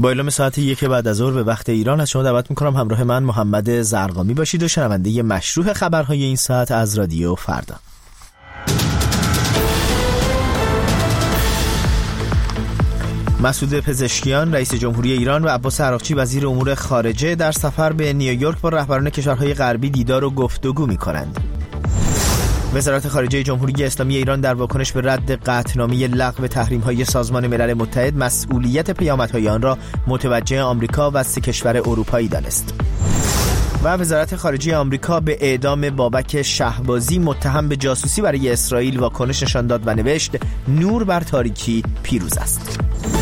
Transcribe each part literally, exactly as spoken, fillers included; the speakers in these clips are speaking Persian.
با اعلام ساعت یک بعد از ظهر به وقت ایران از شما دعوت میکنم همراه من محمد زرقامی باشید و شنونده مشروع خبرهای این ساعت از رادیو فردا. مسعود پزشکیان رئیس جمهوری ایران و عباس عراقچی وزیر امور خارجه در سفر به نیویورک با رهبران کشورهای غربی دیدار و گفتگو می‌کنند. وزارت خارجه جمهوری اسلامی ایران در واکنش به رد قطعنامه لغو تحریم‌های سازمان ملل متحد مسئولیت پیامدهای آن را متوجه آمریکا و سه کشور اروپایی دانست. و وزارت خارجه آمریکا به اعدام بابک شهبازی متهم به جاسوسی برای اسرائیل واکنش نشان داد و نوشت نور بر تاریکی پیروز است.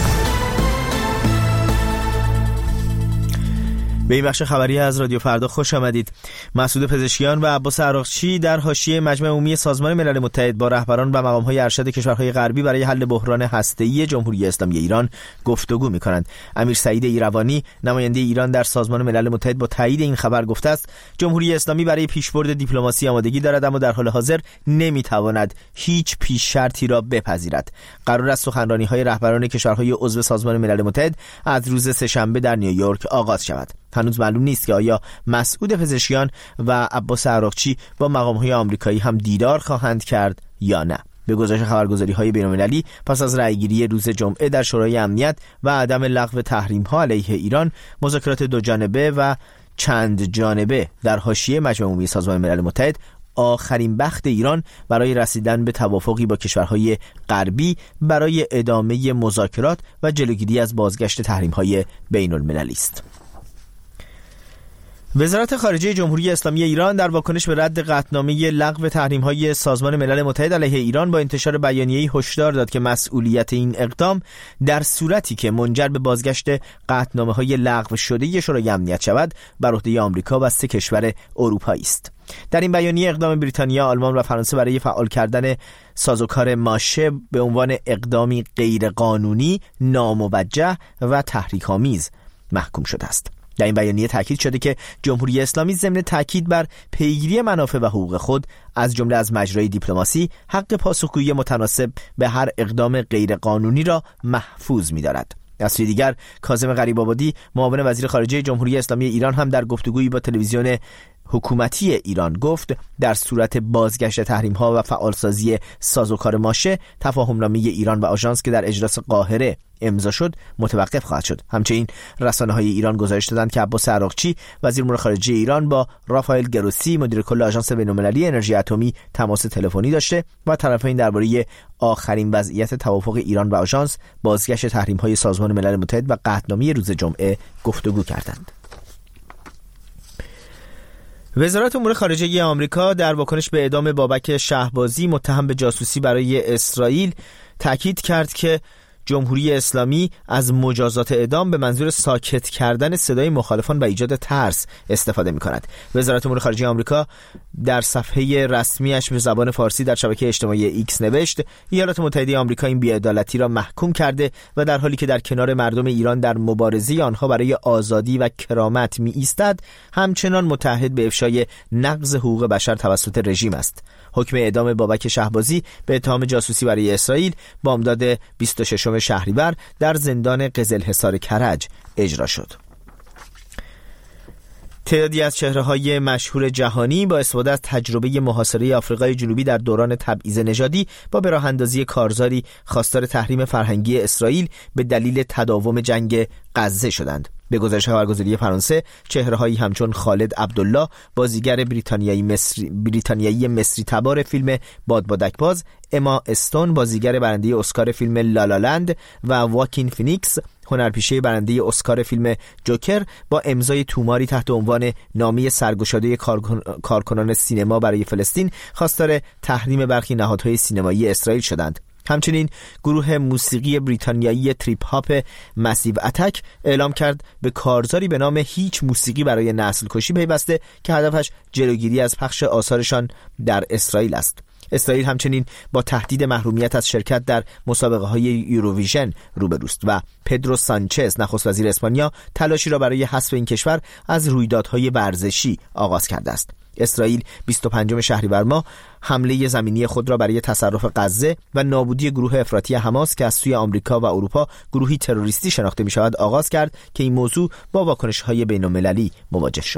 به این بخش خبری از رادیو فردا خوش آمدید. مسعود پزشکیان و عباس عراقچی در حاشیه مجمع عمومی سازمان ملل متحد با رهبران و مقام‌های ارشد کشورهای غربی برای حل بحران هسته‌ای جمهوری اسلامی ایران گفتگو می‌کنند. امیر سعید ایروانی نماینده ایران در سازمان ملل متحد با تایید این خبر گفته است جمهوری اسلامی برای پیشبرد دیپلماسی آمادگی دارد، اما در حال حاضر نمی‌تواند هیچ پیش شرطی را بپذیرد. قرار است سخنرانی‌های رهبران کشورهای عضو سازمان ملل متحد از روز سه‌شنبه در نیویورک آغاز شود. هنوز معلوم نیست که آیا مسعود پزشکیان و عباس عراقچی با مقام‌های آمریکایی هم دیدار خواهند کرد یا نه. به گزارش خبرگزاری‌های بین‌المللی پس از رأیگیری روز جمعه در شورای امنیت و عدم لغو تحریم‌ها علیه ایران، مذاکرات دو جانبه و چند جانبه در حاشیه مجمع عمومی سازمان ملل متحد آخرین بخت ایران برای رسیدن به توافقی با کشورهای غربی برای ادامه مذاکرات و جلوگیری از بازگشت تحریم‌های بین‌المللی است. وزارت خارجه جمهوری اسلامی ایران در واکنش به رد قطعنامه لغو تحریم‌های سازمان ملل متحد علیه ایران با انتشار بیانیه‌ای هشدار داد که مسئولیت این اقدام در صورتی که منجر به بازگشت قطعنامه‌های لغو شده شورای امنیت شود بر عهده آمریکا و سه کشور اروپایی است. در این بیانیه اقدام بریتانیا، آلمان و فرانسه برای فعال کردن سازوکار ماشه به عنوان اقدامی غیرقانونی، ناموجه و تحریک‌آمیز محکوم شده است. در این بیانیه تاکید شده که جمهوری اسلامی ضمن تاکید بر پیگیری منافع و حقوق خود از جمله از مجرای دیپلماسی حق پاسخگویی متناسب به هر اقدام غیرقانونی را محفوظ می‌دارد. از سوی دیگر کاظم غریب‌آبادی معاون وزیر خارجه جمهوری اسلامی ایران هم در گفتگویی با تلویزیون حکومتی ایران گفت در صورت بازگشت تحریم‌ها و فعالسازی سازوکار ماشه، تفاهم‌نامه ایران و آژانس که در اجلاس قاهره امضا شد متوقف خواهد شد. همچنین رسانه‌های ایران گزارش دادند که عباس عراقچی وزیر امور خارجه ایران با رافائل گروسی مدیر کل آژانس بین‌المللی انرژی اتمی تماس تلفنی داشته و طرفین درباره آخرین وضعیت توافق ایران و آژانس، بازگشت تحریم‌های سازمان ملل متحد و قطعنامه روز جمعه گفتگو کردند. وزارت امور خارجه آمریکا در واکنش به اعدام بابک شهبازی متهم به جاسوسی برای اسرائیل تاکید کرد که جمهوری اسلامی از مجازات اعدام به منظور ساکت کردن صدای مخالفان و ایجاد ترس استفاده می‌کند. وزارت امور خارجه آمریکا در صفحه رسمیش به زبان فارسی در شبکه اجتماعی ایکس نوشت ایالات متحده آمریکا این بی‌عدالتی را محکوم کرده و در حالی که در کنار مردم ایران در مبارزه آنها برای آزادی و کرامت می‌ایستد، همچنان متعهد به افشای نقض حقوق بشر توسط رژیم است. حکم اعدام بابک شهبازی به اتهام جاسوسی برای اسرائیل بامداد بیست و ششم شهریور در زندان قزلحصار کرج اجرا شد. تعدادی از چهره‌های مشهور جهانی با استفاده از تجربه محاصره آفریقای جنوبی در دوران تبعیض نژادی با به راه اندازی کارزاری خواستار تحریم فرهنگی اسرائیل به دلیل تداوم جنگ غزه شدند. به گزارش خبرگزاری فرانسه، چهره‌هایی همچون خالد عبدالله بازیگر بریتانیایی مصری بریتانیایی مصری تبار فیلم بادبادک‌باز، اما استون بازیگر برنده اسکار فیلم لالالند و واکین فینیکس هنرپیشه برنده اسکار فیلم جوکر با امضای توماری تحت عنوان نامه سرگشاده کارکن... کارکنان سینما برای فلسطین خواستار تحریم برخی نهادهای سینمایی اسرائیل شدند. همچنین گروه موسیقی بریتانیایی تریپ هاپ مسیو اتک اعلام کرد به کارزاری به نام هیچ موسیقی برای نسل کشی پیوسته که هدفش جلوگیری از پخش آثارشان در اسرائیل است. اسرائیل همچنین با تهدید محرومیت از شرکت در مسابقه های یوروویژن روبروست و پدرو سانچز نخست وزیر اسپانیا تلاشی را برای حذف این کشور از رویدادهای ورزشی آغاز کرده است. اسرائیل بیست و پنجم شهریور ماه حمله زمینی خود را برای تصرف غزه و نابودی گروه افراطی حماس که از سوی آمریکا و اروپا گروهی تروریستی شناخته می شود آغاز کرد که این موضوع با واکنش‌های بین‌المللی مواجه شد.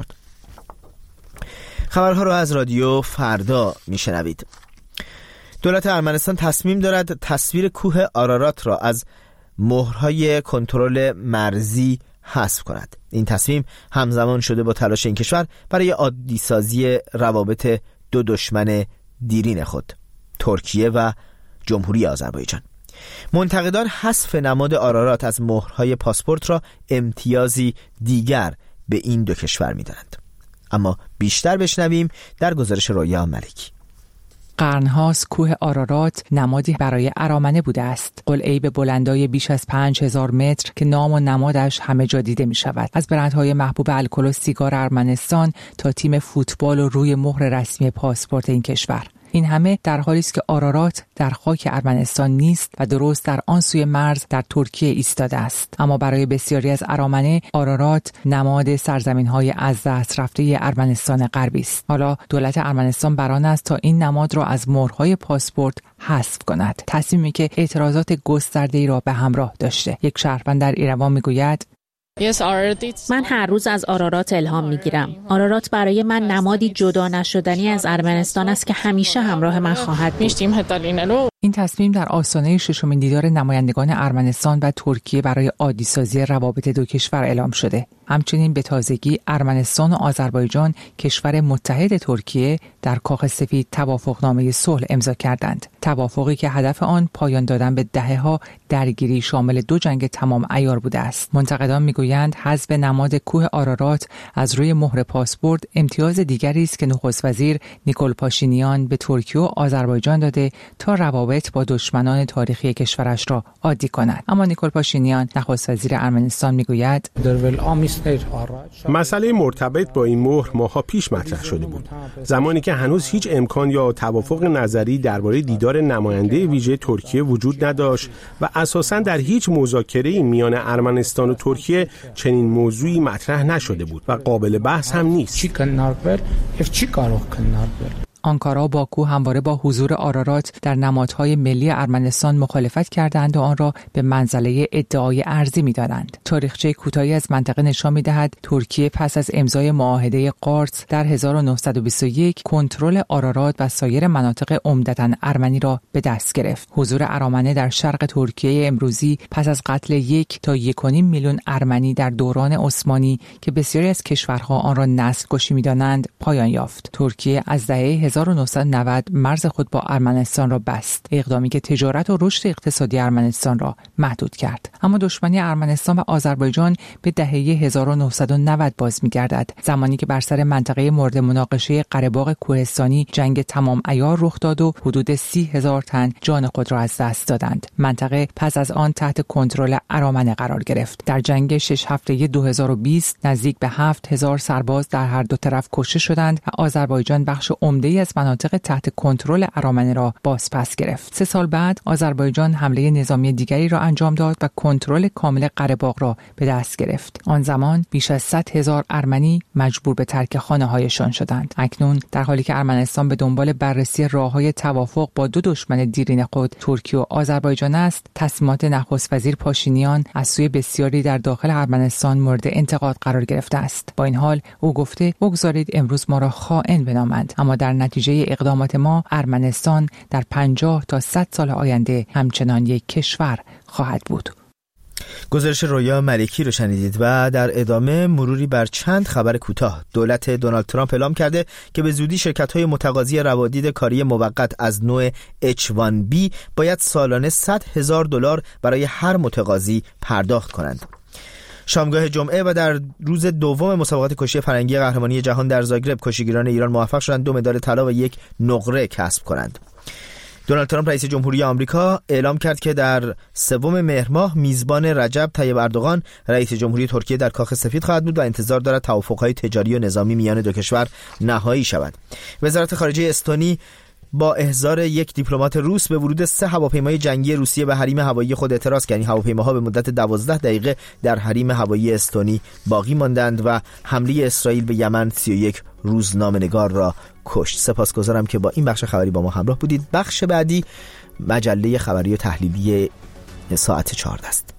خبرها را از رادیو فردا میشنوید. دولت ارمنستان تصمیم دارد تصویر کوه آرارات را از مهرهای کنترل مرزی حذف کند. این تصمیم همزمان شده با تلاش این کشور برای عادی سازی روابط دو دشمن دیرین خود، ترکیه و جمهوری آذربایجان. منتقدان حذف نماد آرارات از مهرهای پاسپورت را امتیازی دیگر به این دو کشور می‌دانند. اما بیشتر بشنویم در گزارش رویا ملکی. قرنهاست کوه آرارات نمادی برای ارامنه بوده است. قلعه‌ای به بلندای بیش از پنج هزار متر که نام و نمادش همه جا دیده می شود. از برندهای محبوب الکل و سیگار ارمنستان تا تیم فوتبال و روی مهر رسمی پاسپورت این کشور. این همه در حالی است که آرارات در خاک ارمنستان نیست و درست در آن سوی مرز در ترکیه ایستاده است. اما برای بسیاری از ارامنه آرارات نماد سرزمین‌های از دست رفته ارمنستان غربی است. حالا دولت ارمنستان بر آن است تا این نماد را از مهرهای پاسپورت حذف کند. تصمیمی که اعتراضات گسترده‌ای را به همراه داشته. یک شهروند در ایروان میگوید: من هر روز از آرارات الهام میگیرم. آرارات برای من نمادی جدا نشدنی از ارمنستان است که همیشه همراه من خواهد بود. این تصمیم در آستانه ششمین دیدار نمایندگان ارمنستان و ترکیه برای عادی سازی روابط دو کشور اعلام شده. همچنین به تازگی ارمنستان و آذربایجان کشور متحد ترکیه در کاخ سفید توافقنامه صلح امضا کردند. توافقی که هدف آن پایان دادن به دهه‌ها درگیری شامل دو جنگ تمام عیار بوده است. منتقدان میگویند حذف نماد کوه آرارات از روی مهر پاسپورت امتیاز دیگری است که نخست وزیر نیکول پاشینیان به ترکیه و آذربایجان داده تا روابط با دشمنان تاریخی کشورش را عادی کند. اما نیکول پاشینیان نخست وزیر ارمنستان میگوید مسئله مرتبط با این مهر ماها پیش مطرح شده بود، زمانی که هنوز هیچ امکان یا توافق نظری درباره دیدار نماینده ویژه ترکیه وجود نداشت و اساساً در هیچ مذاکره‌ای میان ارمنستان و ترکیه چنین موضوعی مطرح نشده بود و قابل بحث هم نیست. آنکارا و باکو همواره با حضور آرارات در نمادهای ملی ارمنستان مخالفت کردند و آن را به منزله ادعای ارضی می‌دانند. تاریخچه کوتاهی از منطقه نشان می‌دهد ترکیه پس از امضای معاهده قارس در هزار و نهصد و بیست و یک کنترل آرارات و سایر مناطق عمدتاً ارمنی را به دست گرفت. حضور ارامنه در شرق ترکیه امروزی پس از قتل یک تا یک و نیم میلیون ارمنی در دوران عثمانی که بسیاری از کشورها آن را نسل‌کشی می‌دانند پایان یافت. ترکیه از دهه هزار و نهصد و نود مرز خود با ارمنستان را بست، اقدامی که تجارت و رشد اقتصادی ارمنستان را محدود کرد. اما دشمنی ارمنستان و آذربایجان به دهه هزار و نهصد و نود باز می‌گردد، زمانی که بر سر منطقه مورد مناقشه قره باغ کوهستانی جنگ تمام عیار رخ داد و حدود سی هزار تن جان خود را از دست دادند. منطقه پس از آن تحت کنترل ارامنه قرار گرفت. در جنگ شش هفته دو هزار و بیست نزدیک به هفت هزار سرباز در هر دو طرف کشته شدند و آذربایجان بخش عمده‌ای از مناطق تحت کنترل ارامنه را بازپس گرفت. سه سال بعد آذربایجان حمله نظامی دیگری را انجام داد و کنترل کامل قره باغ را به دست گرفت. آن زمان بیش از صد هزار ارمنی مجبور به ترک خانه‌هایشان شدند. اکنون در حالی که ارمنستان به دنبال بررسی راه‌های توافق با دو دشمن دیرین خود ترکیه و آذربایجان است، تصمیمات نخست وزیر پاشینیان از سوی بسیاری در داخل ارمنستان مورد انتقاد قرار گرفته است. با این حال او گفته بگذارید امروز ما را خائن بنامند، اما در نتیجه اقدامات ما ارمنستان در پنجاه تا صد سال آینده همچنان یک کشور خواهد بود. گزارش رویا ملکی رو شنیدید و در ادامه مروری بر چند خبر کوتاه. دولت دونالد ترامپ اعلام کرده که به زودی شرکت‌های متقاضی روادید کاری موقت از نوع اچ وان بی باید سالانه صد هزار دلار برای هر متقاضی پرداخت کنند. شامگاه جمعه و در روز دوم مسابقات کشتی فرنگی قهرمانی جهان در زاگرب کشتیگیران ایران موفق شدند دو مدال طلا و یک نقره کسب کنند. دونالد ترامپ رئیس جمهوری آمریکا اعلام کرد که در سوم مهر ماه میزبان رجب طیب اردوغان رئیس جمهوری ترکیه در کاخ سفید خواهد بود و انتظار دارد توافق‌های تجاری و نظامی میان دو کشور نهایی شود. وزارت خارجه استونی با احضار یک دیپلمات روس به ورود سه هواپیمای جنگی روسیه به حریم هوایی خود اعتراض کرد. این هواپیماها به مدت دوازده دقیقه در حریم هوایی استونی باقی ماندند و حمله اسرائیل به یمن سی و یک روزنامه‌نگار را کشت. سپاسگزارم که با این بخش خبری با ما همراه بودید. بخش بعدی مجله خبری و تحلیلی ساعت چهارده است.